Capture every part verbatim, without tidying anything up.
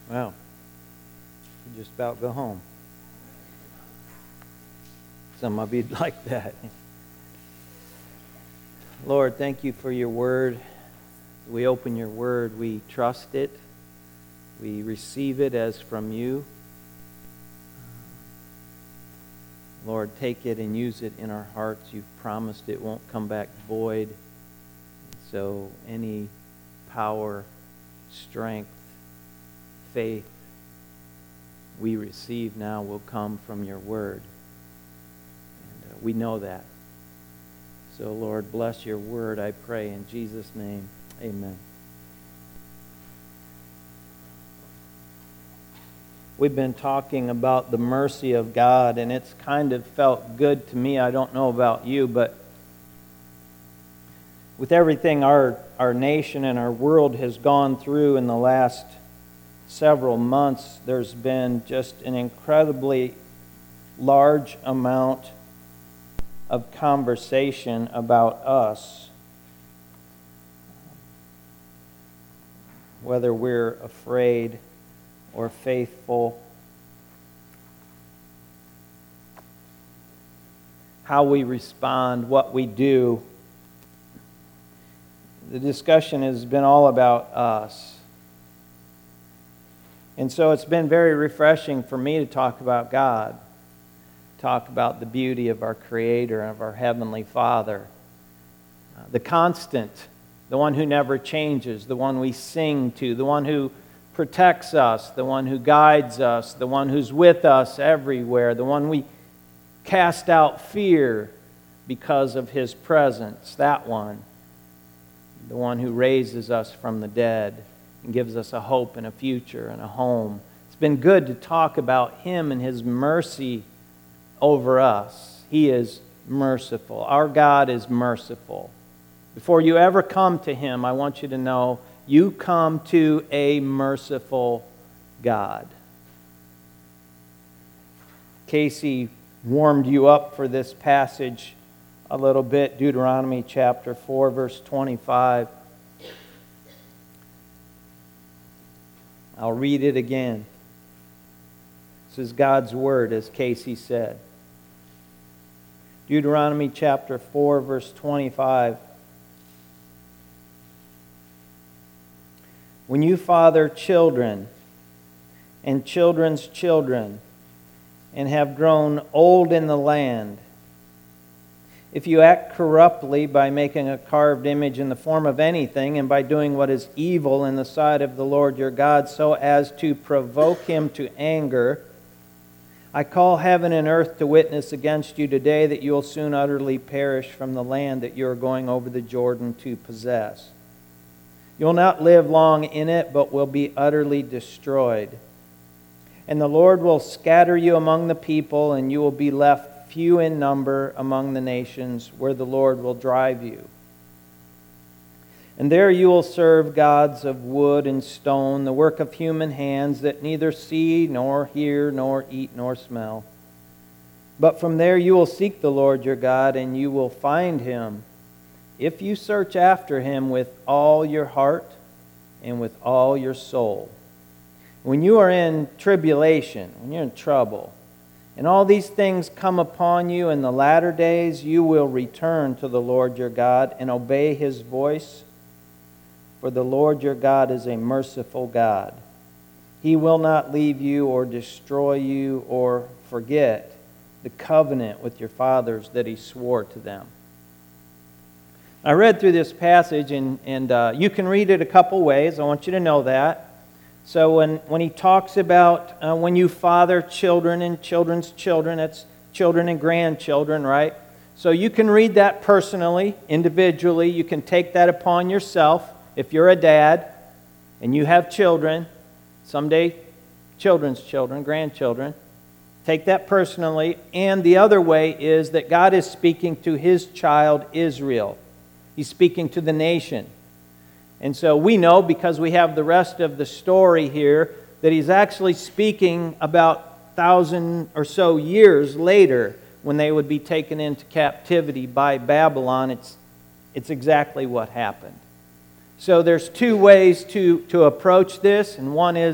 Well, you just about go home. Some of you'd like that. Lord, thank you for your word. We open your word. We trust it. We receive it as from you. Lord, take it and use it in our hearts. You've promised it won't come back void. So any power, strength, faith we receive now will come from your word. And uh, we know that. So, Lord, bless your word, I pray, in Jesus' name. Amen. We've been talking about the mercy of God, and it's kind of felt good to me. I don't know about you, but with everything our, our nation and our world has gone through in the last several months, there's been just an incredibly large amount of conversation about us. Whether we're afraid or faithful, how we respond, what we do. The discussion has been all about us. And so it's been very refreshing for me to talk about God, talk about the beauty of our Creator and of our Heavenly Father, uh, the constant, the one who never changes, the one we sing to, the one who protects us, the one who guides us, the one who's with us everywhere, the one we cast out fear because of His presence, that one, the one who raises us from the dead and gives us a hope and a future and a home. It's been good to talk about Him and His mercy over us. He is merciful. Our God is merciful. Before you ever come to Him, I want you to know you come to a merciful God. Casey warmed you up for this passage a little bit, Deuteronomy chapter four, verse twenty-five. I'll read it again. This is God's word, as Casey said. Deuteronomy chapter four, verse twenty-five. When you father children and children's children and have grown old in the land, if you act corruptly by making a carved image in the form of anything and by doing what is evil in the sight of the Lord your God so as to provoke Him to anger, I call heaven and earth to witness against you today that you will soon utterly perish from the land that you are going over the Jordan to possess. You will not live long in it, but will be utterly destroyed. And the Lord will scatter you among the people, and you will be left few in number among the nations where the Lord will drive you. And there you will serve gods of wood and stone, the work of human hands, that neither see, nor hear, nor eat, nor smell. But from there you will seek the Lord your God, and you will find Him, if you search after Him with all your heart and with all your soul. When you are in tribulation, when you're in trouble, and all these things come upon you in the latter days, you will return to the Lord your God and obey His voice. For the Lord your God is a merciful God. He will not leave you or destroy you or forget the covenant with your fathers that He swore to them. I read through this passage, and, and uh, you can read it a couple ways. I want you to know that. So when, when he talks about uh, when you father children and children's children, it's children and grandchildren, right? So you can read that personally, individually. You can take that upon yourself. If you're a dad and you have children, someday children's children, grandchildren, take that personally. And the other way is that God is speaking to His child Israel. He's speaking to the nation. And so we know, because we have the rest of the story here, that He's actually speaking about a thousand or so years later when they would be taken into captivity by Babylon. It's, it's exactly what happened. So there's two ways to, to approach this, and one is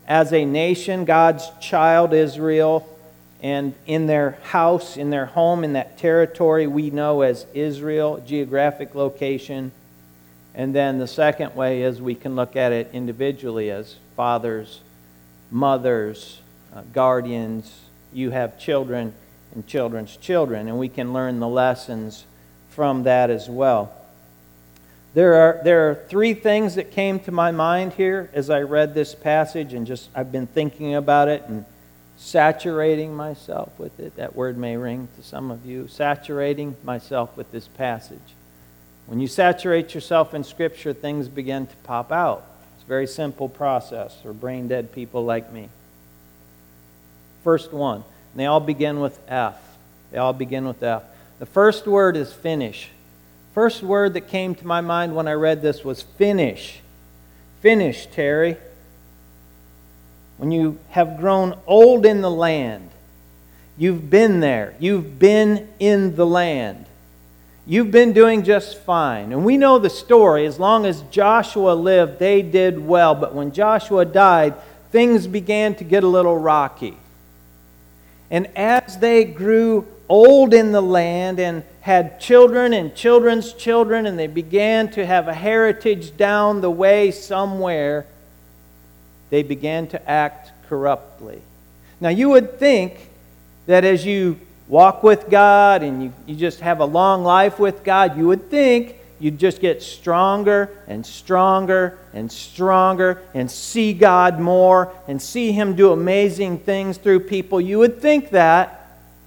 as a nation, God's child, Israel, and in their house, in their home, in that territory we know as Israel, geographic location. And then the second way is we can look at it individually as fathers, mothers, uh, guardians. You have children and children's children, and we can learn the lessons from that as well. There are, there are three things that came to my mind here as I read this passage, and just I've been thinking about it and saturating myself with it. That word may ring to some of you. Saturating myself with this passage. When you saturate yourself in Scripture, things begin to pop out. It's a very simple process for brain-dead people like me. First one, and they all begin with F. They all begin with F. The first word is finish. First word that came to my mind when I read this was finish. Finish, Terry. When you have grown old in the land, you've been there. You've been in the land. You've been doing just fine. And we know the story. As long as Joshua lived, they did well. But when Joshua died, things began to get a little rocky. And as they grew old in the land and had children and children's children, and they began to have a heritage down the way somewhere, they began to act corruptly. Now you would think that as you walk with God and you, you just have a long life with God, you would think you'd just get stronger and stronger and stronger and see God more and see Him do amazing things through people. You would think that.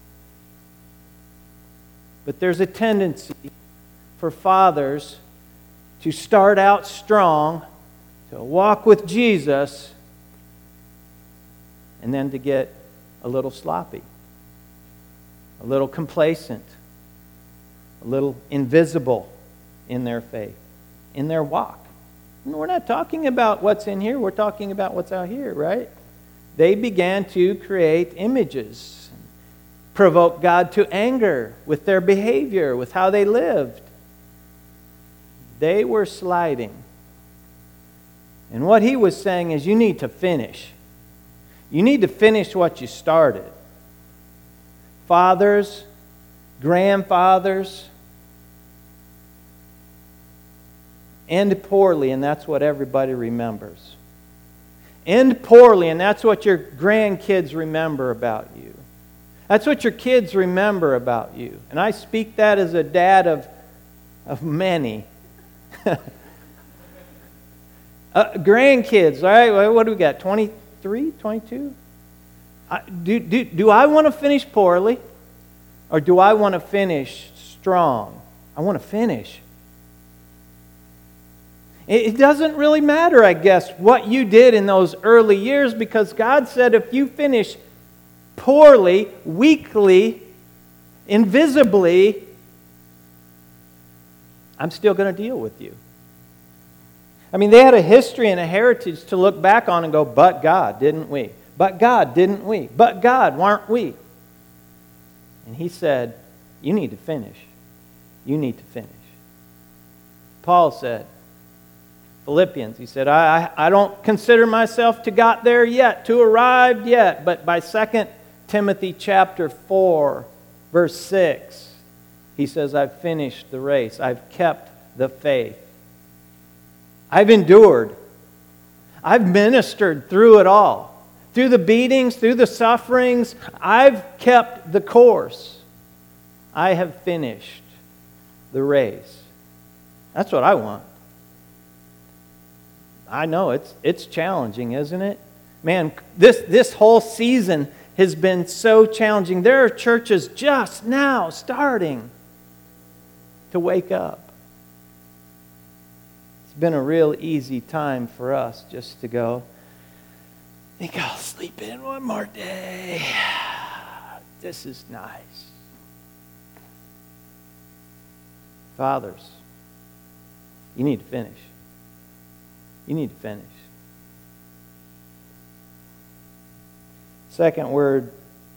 But there's a tendency for fathers to start out strong, to walk with Jesus, and then to get a little sloppy, a little complacent, a little invisible in their faith, in their walk. And we're not talking about what's in here, we're talking about what's out here, right? They began to create images, provoke God to anger with their behavior, with how they lived. They were sliding. And what he was saying is, you need to finish. You need to finish what you started. Fathers, grandfathers, end poorly, and that's what everybody remembers. End poorly, and that's what your grandkids remember about you. That's what your kids remember about you. And I speak that as a dad of, of many. uh, grandkids, all right? What do we got? twenty-three, twenty-two? I, do, do, do I want to finish poorly? Or do I want to finish strong? I want to finish. It, it doesn't really matter, I guess, what you did in those early years, because God said if you finish poorly, weakly, invisibly, I'm still going to deal with you. I mean, they had a history and a heritage to look back on and go, but God, didn't we? But God, didn't we? But God, weren't we? And he said, you need to finish. You need to finish. Paul said, Philippians, he said, I, I don't consider myself to got there yet, to arrived yet, but by Second Timothy chapter four, verse six, he says, I've finished the race. I've kept the faith. I've endured. I've ministered through it all. Through the beatings, through the sufferings, I've kept the course. I have finished the race. That's what I want. I know it's it's challenging, isn't it? Man, this, this whole season has been so challenging. There are churches just now starting to wake up. It's been a real easy time for us just to go, I think I'll sleep in one more day. This is nice. Fathers, you need to finish. You need to finish. Second word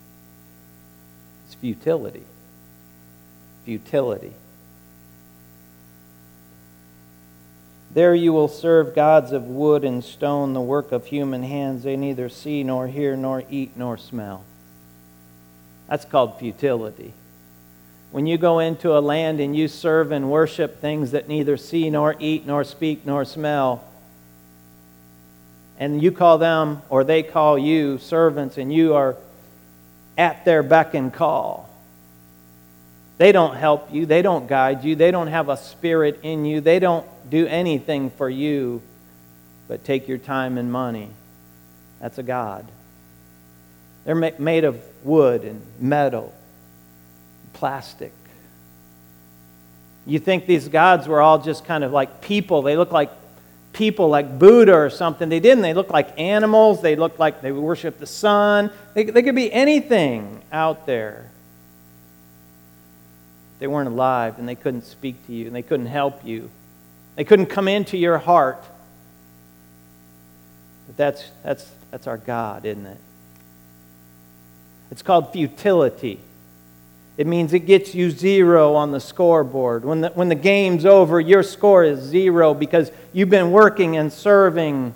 is futility. Futility. There you will serve gods of wood and stone, the work of human hands. They neither see nor hear nor eat nor smell. That's called futility. When you go into a land and you serve and worship things that neither see nor eat nor speak nor smell, and you call them or they call you servants, and you are at their beck and call. They don't help you. They don't guide you. They don't have a spirit in you. They don't do anything for you but take your time and money. That's a god. They're ma- made of wood and metal, plastic. You think these gods were all just kind of like people. They look like people, like Buddha or something. They didn't. They looked like animals. They looked like they worship the sun. They, they could be anything out there. They weren't alive, and they couldn't speak to you, and they couldn't help you. They couldn't come into your heart. But that's that's that's our God, isn't it? It's called futility. It means it gets you zero on the scoreboard. When the, when the game's over, your score is zero because you've been working and serving.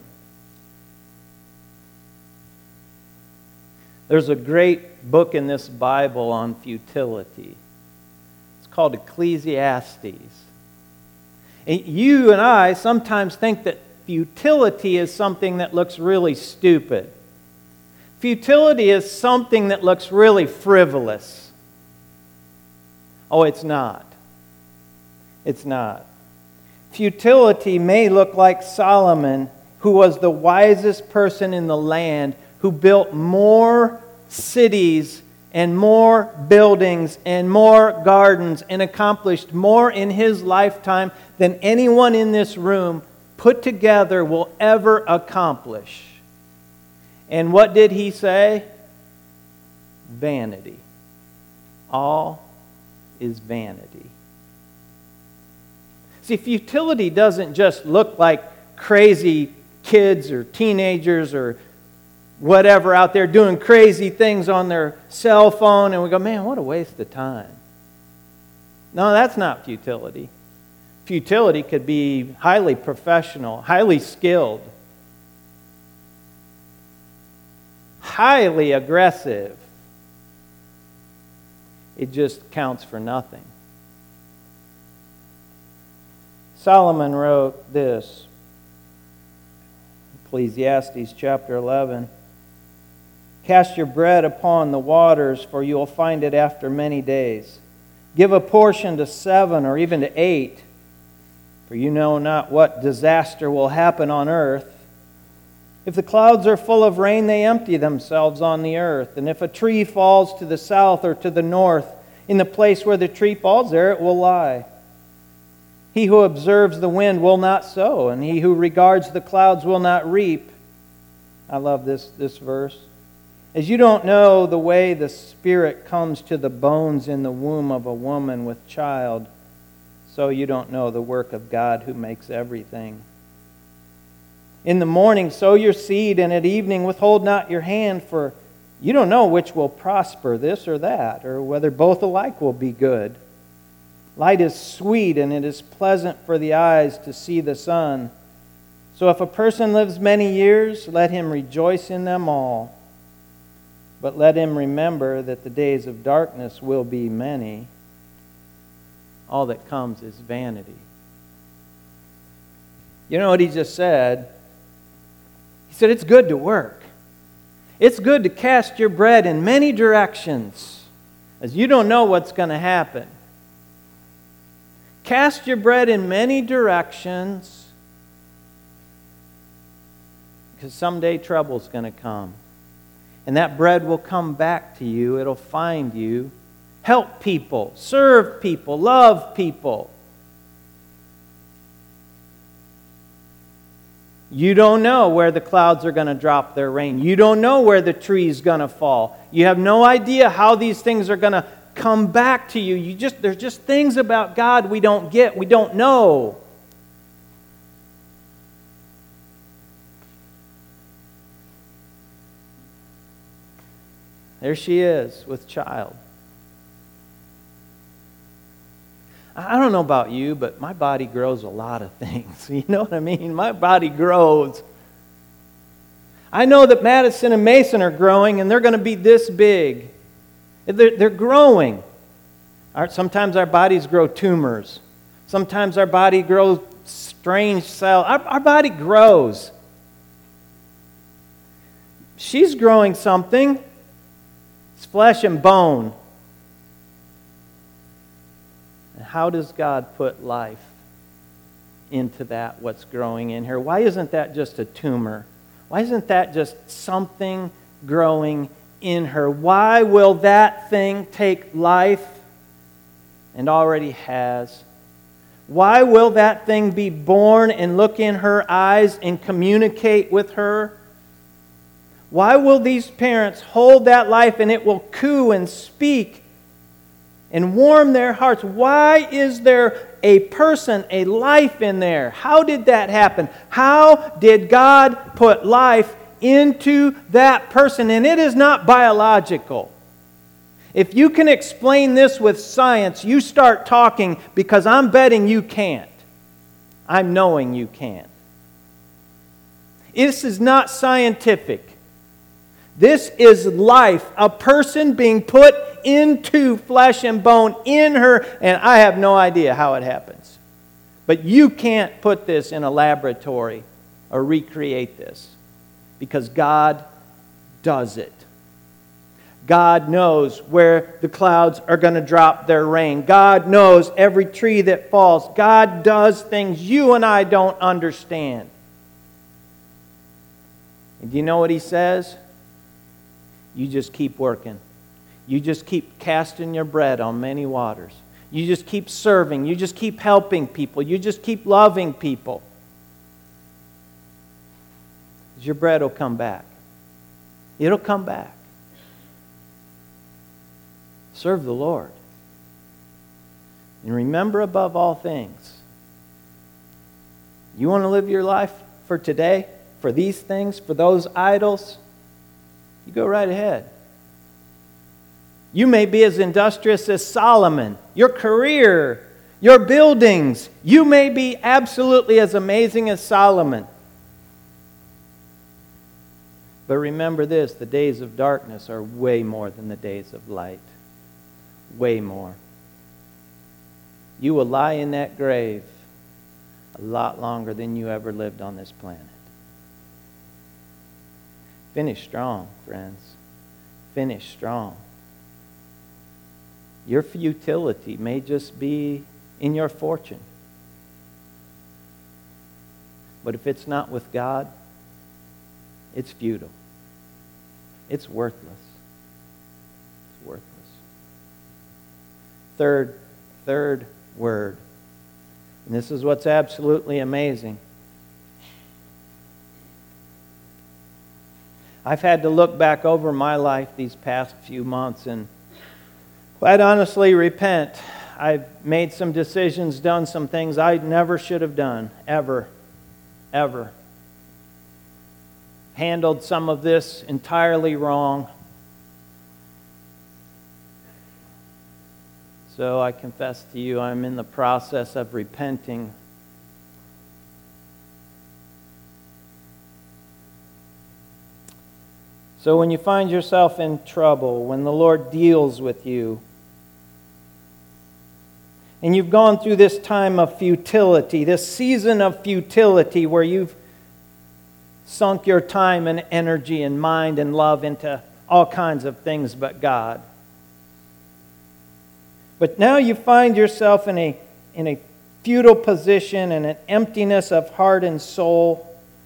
There's a great book in this Bible on futility. It's called Ecclesiastes. And you and I sometimes think that futility is something that looks really stupid. Futility is something that looks really frivolous. Oh, it's not. It's not. Futility may look like Solomon, who was the wisest person in the land, who built more cities and more buildings and more gardens and accomplished more in his lifetime than anyone in this room put together will ever accomplish. And what did he say? Vanity. All is vanity. See, futility doesn't just look like crazy kids or teenagers or whatever out there doing crazy things on their cell phone, and we go, man, what a waste of time. No, that's not futility. Futility could be highly professional, highly skilled, highly aggressive. It just counts for nothing. Solomon wrote this, Ecclesiastes chapter eleven. Cast your bread upon the waters, for you will find it after many days. Give a portion to seven or even to eight, for you know not what disaster will happen on earth. If the clouds are full of rain, they empty themselves on the earth. And if a tree falls to the south or to the north, in the place where the tree falls, there it will lie. He who observes the wind will not sow, and he who regards the clouds will not reap. I love this, this verse. As you don't know the way the Spirit comes to the bones in the womb of a woman with child, so you don't know the work of God who makes everything. In the morning sow your seed, and at evening withhold not your hand, for you don't know which will prosper, this or that, or whether both alike will be good. Light is sweet, and it is pleasant for the eyes to see the sun. So if a person lives many years, let him rejoice in them all. But let him remember that the days of darkness will be many. All that comes is vanity. You know what he just said? He said, it's good to work. It's good to cast your bread in many directions, as you don't know what's going to happen. Cast your bread in many directions, because someday trouble's going to come. And that bread will come back to you. It'll find you. Help people, serve people, love people. You don't know where the clouds are going to drop their rain. You don't know where the tree's going to fall. You have no idea how these things are going to come back to you. You just there's just things about God we don't get, we don't know. There she is with child. I don't know about you, but my body grows a lot of things. You know what I mean? My body grows. I know that Madison and Mason are growing, and they're going to be this big. They're, they're growing. Our, sometimes our bodies grow tumors. Sometimes our body grows strange cells. Our, our body grows. She's growing something. It's flesh and bone. And how does God put life into that, what's growing in her? Why isn't that just a tumor? Why isn't that just something growing in her? Why will that thing take life and already has? Why will that thing be born and look in her eyes and communicate with her? Why will these parents hold that life and it will coo and speak and warm their hearts? Why is there a person, a life in there? How did that happen? How did God put life into that person? And it is not biological. If you can explain this with science, you start talking, because I'm betting you can't. I'm knowing you can't. This is not scientific. This is life, a person being put into flesh and bone in her, and I have no idea how it happens. But you can't put this in a laboratory or recreate this, because God does it. God knows where the clouds are going to drop their rain. God knows every tree that falls. God does things you and I don't understand. And do you know what He says? You just keep working. You just keep casting your bread on many waters. You just keep serving. You just keep helping people. You just keep loving people. Your bread will come back. It'll come back. Serve the Lord. And remember, above all things, you want to live your life for today, for these things, for those idols? You go right ahead. You may be as industrious as Solomon. Your career, your buildings, you may be absolutely as amazing as Solomon. But remember this, the days of darkness are way more than the days of light. Way more. You will lie in that grave a lot longer than you ever lived on this planet. Finish strong, friends. Finish strong. Your futility may just be in your fortune. But if it's not with God, it's futile. It's worthless. It's worthless. Third, third word. And this is what's absolutely amazing. I've had to look back over my life these past few months and quite honestly repent. I've made some decisions, done some things I never should have done, ever, ever. Handled some of this entirely wrong. So I confess to you, I'm in the process of repenting. So when you find yourself in trouble, when the Lord deals with you, and you've gone through this time of futility, this season of futility where you've sunk your time and energy and mind and love into all kinds of things but God. But now you find yourself in a, in a futile position and an emptiness of heart and soul.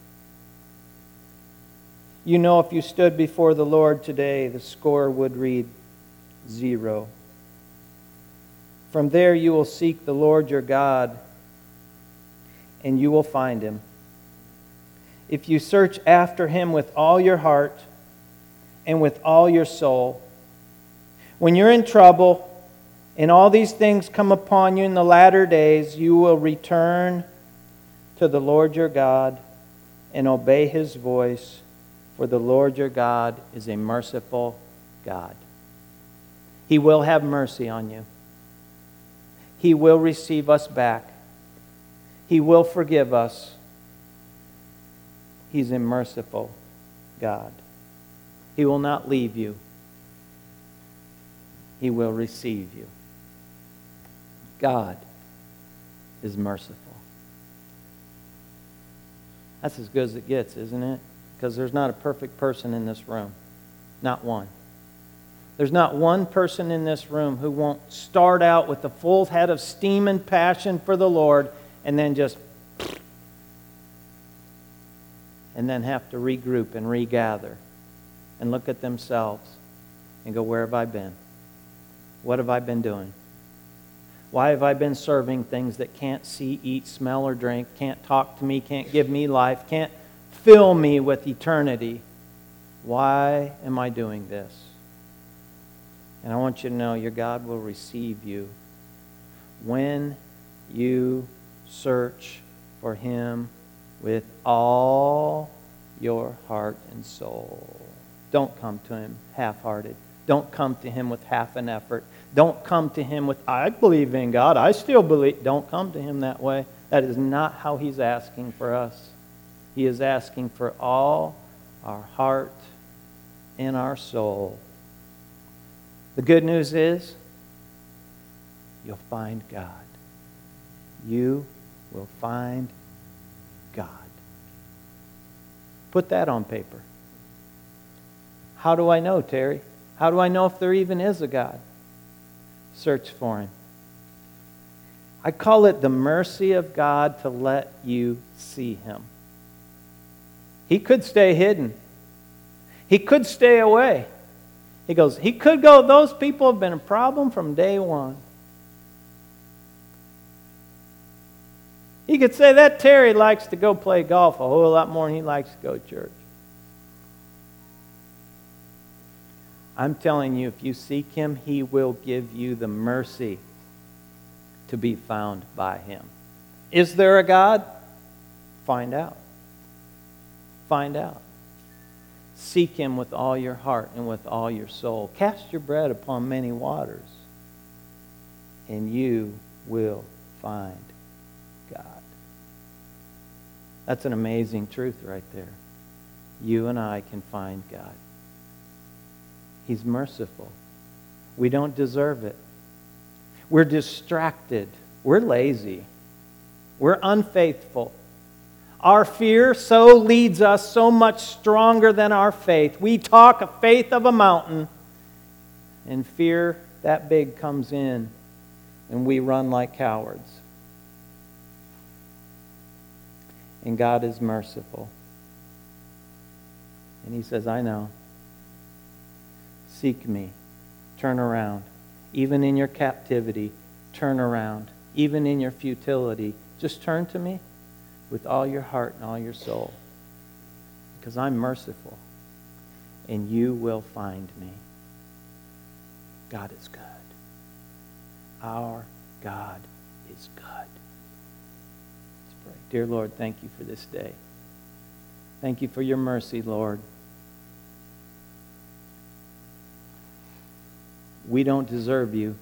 You know, if you stood before the Lord today, the score would read zero. From there you will seek the Lord your God, and you will find Him. If you search after Him with all your heart and with all your soul. When you're in trouble and all these things come upon you in the latter days, you will return to the Lord your God and obey His voice. For the Lord your God is a merciful God. He will have mercy on you. He will receive us back. He will forgive us. He's a merciful God. He will not leave you. He will receive you. God is merciful. That's as good as it gets, isn't it? Because there's not a perfect person in this room. Not one. There's not one person in this room who won't start out with a full head of steam and passion for the Lord and then just and then have to regroup and regather and look at themselves and go, where have I been? What have I been doing? Why have I been serving things that can't see, eat, smell, or drink, can't talk to me, can't give me life, can't fill me with eternity? Why am I doing this? And I want you to know your God will receive you when you search for Him with all your heart and soul. Don't come to Him half-hearted. Don't come to Him with half an effort. Don't come to Him with, I believe in God, I still believe. Don't come to Him that way. That is not how He's asking for us. He is asking for all our heart and our soul. The good news is, you'll find God. You will find God. Put that on paper. How do I know, Terry? How do I know if there even is a God? Search for Him. I call it the mercy of God to let you see Him. He could stay hidden. He could stay away. He goes, He could go, those people have been a problem from day one. He could say, that Terry likes to go play golf a whole lot more than he likes to go to church. I'm telling you, if you seek Him, He will give you the mercy to be found by Him. Is there a God? Find out. Find out. Seek Him with all your heart and with all your soul. Cast your bread upon many waters, and you will find God. That's an amazing truth right there. You and I can find God. He's merciful. We don't deserve it. We're distracted. We're lazy. We're unfaithful. Our fear so leads us so much stronger than our faith. We talk a faith of a mountain, and fear that big comes in, and we run like cowards. And God is merciful. And He says, I know. Seek me. Turn around. Even in your captivity, turn around. Even in your futility, just turn to me with all your heart and all your soul. Because I'm merciful. And you will find me. God is good. Our God is good. Let's pray. Dear Lord, thank you for this day. Thank you for your mercy, Lord. We don't deserve you.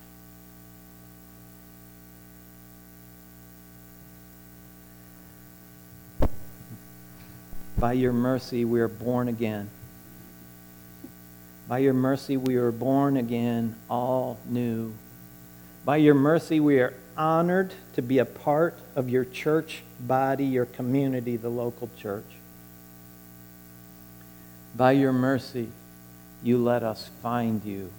By your mercy, we are born again. By your mercy, we are born again, all new. By your mercy, we are honored to be a part of your church body, your community, the local church. By your mercy, you let us find you,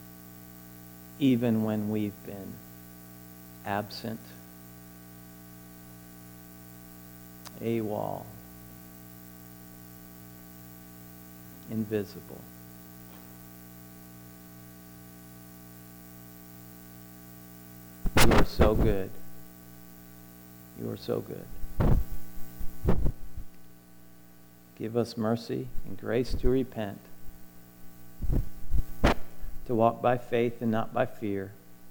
even when we've been absent, AWOL, invisible. You are so good. You are so good. Give us mercy and grace to repent, to walk by faith and not by fear,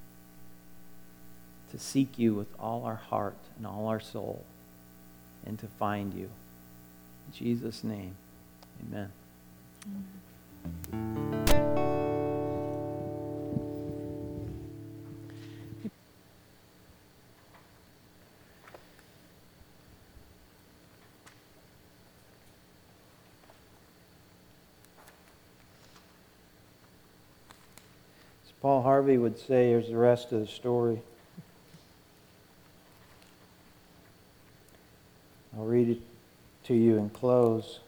to seek you with all our heart and all our soul, and to find you. In Jesus' name, amen. Paul Harvey would say, here's the rest of the story. I'll read it to you and close.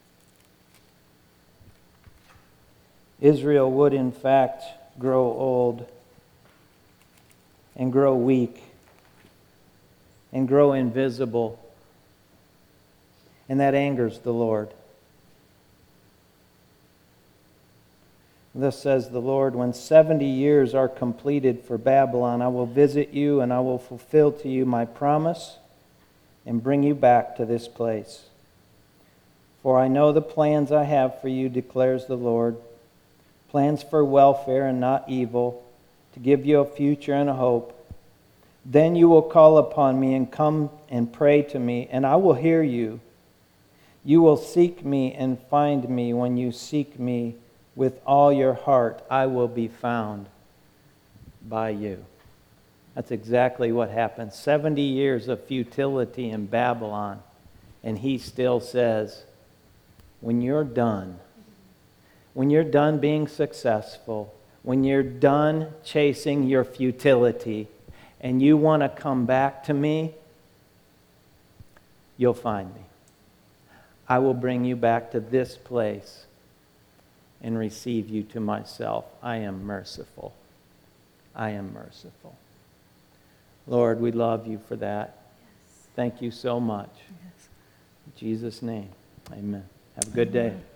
Israel would in fact grow old and grow weak and grow invisible. And that angers the Lord. Thus says the Lord, when seventy years are completed for Babylon, I will visit you and I will fulfill to you my promise and bring you back to this place. For I know the plans I have for you, declares the Lord, plans for welfare and not evil, to give you a future and a hope. Then you will call upon me and come and pray to me, and I will hear you. You will seek me and find me when you seek me with all your heart. I will be found by you. That's exactly what happened. seventy years of futility in Babylon, and he still says, when you're done, when you're done being successful, when you're done chasing your futility, and you want to come back to me, you'll find me. I will bring you back to this place and receive you to myself. I am merciful. I am merciful. Lord, we love you for that. Yes. Thank you so much. Yes. In Jesus' name, amen. Have a good day.